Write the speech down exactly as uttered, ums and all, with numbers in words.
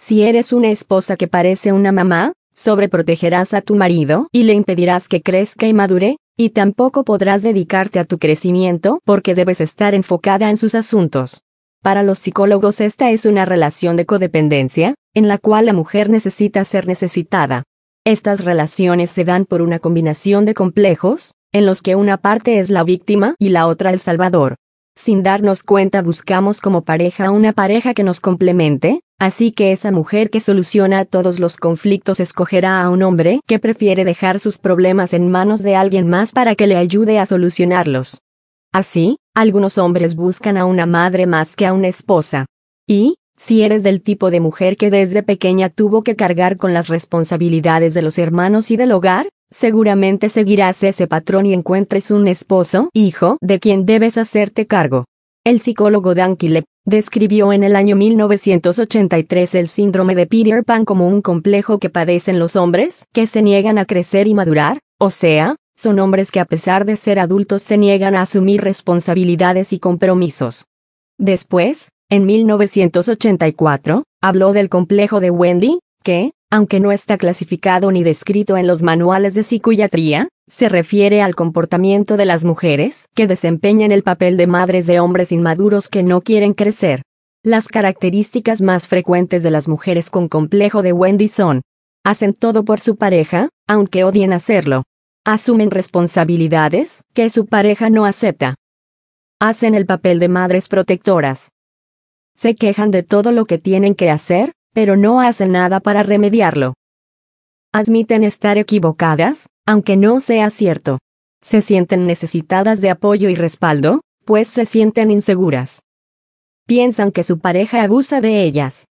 Si eres una esposa que parece una mamá, sobreprotegerás a tu marido y le impedirás que crezca y madure, y tampoco podrás dedicarte a tu crecimiento porque debes estar enfocada en sus asuntos. Para los psicólogos esta es una relación de codependencia, en la cual la mujer necesita ser necesitada. Estas relaciones se dan por una combinación de complejos, en los que una parte es la víctima y la otra el salvador. Sin darnos cuenta buscamos como pareja una pareja que nos complemente, así que esa mujer que soluciona todos los conflictos escogerá a un hombre que prefiere dejar sus problemas en manos de alguien más para que le ayude a solucionarlos. Así, algunos hombres buscan a una madre más que a una esposa. Y, si eres del tipo de mujer que desde pequeña tuvo que cargar con las responsabilidades de los hermanos y del hogar, seguramente seguirás ese patrón y encuentres un esposo, hijo, de quien debes hacerte cargo. El psicólogo Dan Killep describió en el año mil novecientos ochenta y tres el síndrome de Peter Pan como un complejo que padecen los hombres que se niegan a crecer y madurar, o sea, son hombres que a pesar de ser adultos se niegan a asumir responsabilidades y compromisos. Después, en mil novecientos ochenta y cuatro, habló del complejo de Wendy, que, aunque no está clasificado ni descrito en los manuales de psiquiatría, se refiere al comportamiento de las mujeres que desempeñan el papel de madres de hombres inmaduros que no quieren crecer. Las características más frecuentes de las mujeres con complejo de Wendy son: hacen todo por su pareja, aunque odien hacerlo. Asumen responsabilidades que su pareja no acepta. Hacen el papel de madres protectoras. Se quejan de todo lo que tienen que hacer, pero no hacen nada para remediarlo. Admiten estar equivocadas, aunque no sea cierto. Se sienten necesitadas de apoyo y respaldo, pues se sienten inseguras. Piensan que su pareja abusa de ellas.